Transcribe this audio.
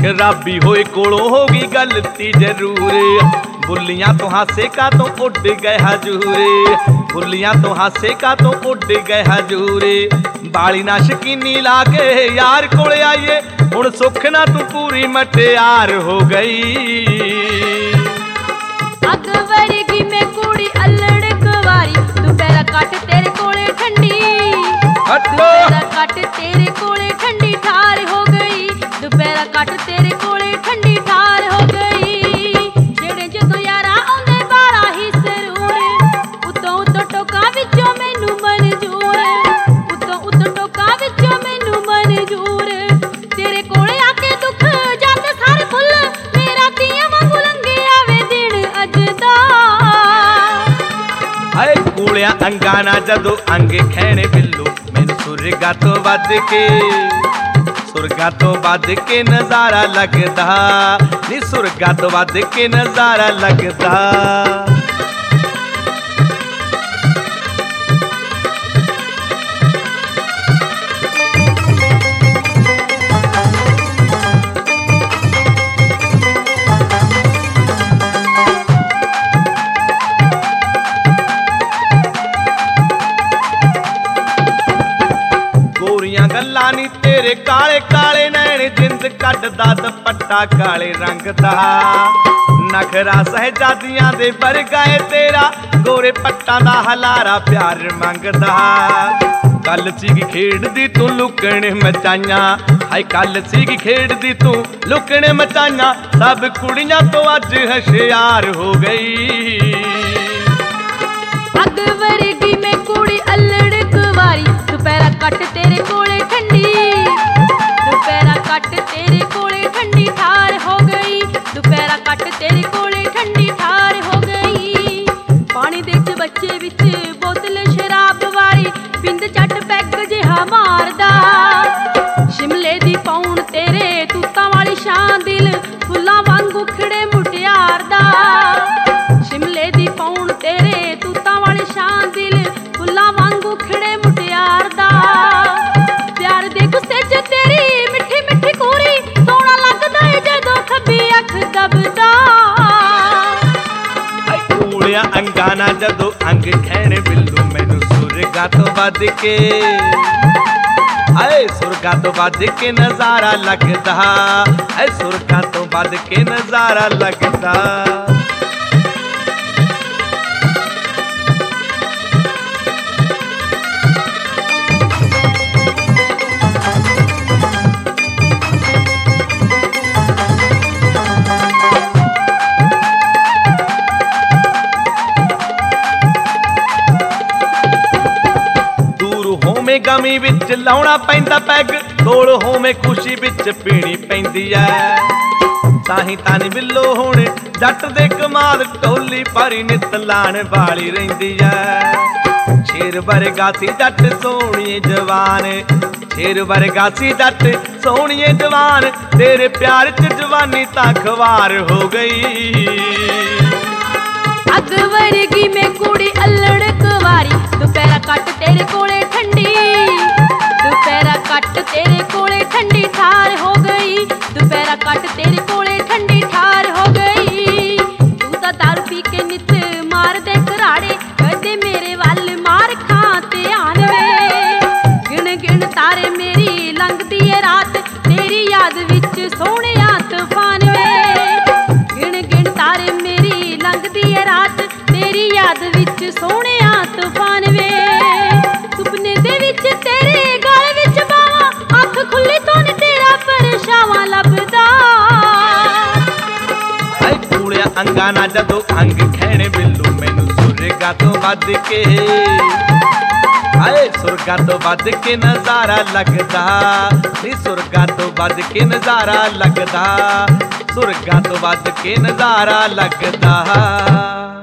शराबी होए कोलों होगी गलती जरूर। बुल्लियां तो हासे का तो उड़ गए हजूर, बुल्लियां तो हासे का तो उड़ गए हजूर। बाली ना शकीनी ला के यार कोले आइए, हुण सुख ना तू पूरी मटियार हो गई। अग वर्गी में कुड़ी अल्लड़ कुवारी, दुपहरा कट तेरे कोले ठंडी, दुपहरा कट तेरे कोले ठंडी ठार हो गई, दुपहरा कट तेरे कोले ठंडी ठार हो गई। जेड़े जदों यारा आउंदे बारा ही सरूर, उतों उतों टोका विचों मैनू मंजूर, उतों उतों टोका विचों मैनू मंजूर। तेरे कोले आके दुख जाते सारे फुल, मेरा तियां वांगू लंघे आवे दिन अज दा। हाय कूलिया अंगा ना जदों अंग खैणे बिल्लू, मैनू सुरगा तो वध के, सुरगा तो वध के नजारा लगदा नी, सुरगा तो वध के नजारा लगदा। गोरियां गल्लां नी तेरे काले काले नैन, जिंद कटदा दुपट्टा काले रंग दा। नखरा सहजादियां दे वर्गा है तेरा, गोरे पट्टां दा हलारा प्यार मंगदा। कल सीगी खेडदी तू लुकणे मचाइयां, हाय कल सीगी खेडदी तू लुकणे मचाइयां, सब कुड़ियां तो अज होशियार हो गई। अग वर्गी में कुड़ी अल्लड़ कुवारी, दुपहरा कट तेरे कोले ठंडी, दुपहरा कट तेरे कोले ठंडी ठार हो गई, दुपहरा कट तेरे कोले ठंडी ठार हो गई। पानी दे च बच्चे विच बोतल शराब वाली, पिंद चट पैग जिहा मारदा। शिमले दी पौण तेरे तूतां वाली शान, दिल फुल्लां वांगू खिड़े मुटियार दा। शिमले दी पौण तेरे तूतां वाली शान, दिल फुल्लां वांगू खिड़े मुटियार दा। प्यार दे गुस्से च तेरी मिठी मिठी कूरी, सोहना लगदा है जदों खब्बी अख दबदा। कूलिया अंगा ना जदों अंग खैणे बिल्लू, मैनू सुरगा तो वध के, हाय सुरगा तो वध के नजारा लगदा, हाय सुरगा तो वध के नजारा लगदा। होवे गमी विच लाउणा पैंदा पैग, कोल होवे खुशी विच पीनी पैंदी ऐ। ताही तानी बिल्लो हुण जट दे कमाल, ढोली पारी नित लाण वाली रहिंदी ऐ। शेर वर्गा सी जट सोहणीए जवान, शेर वर्गा सी जट सोहणीए जवान, तेरे प्यार च जवानी तां ख्वार हो गई। अग वर्गी में कुड़ी अल्लड़ कुवारी, दुपहरा कट तेरे कोले ठंडी, दुपहरा कट तेरे कोले ठंडी ठार हो गई, दुपहरा कट तेरे कोले ठंडी ठार हो गई। तू तां दारू पी के नित मार दे घराड़े, कदे मेरे वल मार खां ते आन वे। गिण गिण तारे मेरी लंघदी ऐ रात, तेरी याद विच सोहणिया तूफान वे। गिण गिण तारे मेरी लंघदी ऐ रात, तेरी याद विच सोहणिया तूफान वे। सुपने दे विच तेरे गल विच बावां, अख खुली तो नी तेरा परछावां लभदा। हाय कूलिया अंगा ना जदों अंग खैणे बिल्लू, मैनू सुरगा तो वध के, हाय सुरगा तो वध के नजारा लगदा नी, सुरगा तो वध के नजारा लगदा, सुरगा तो वध के नजारा लगदा।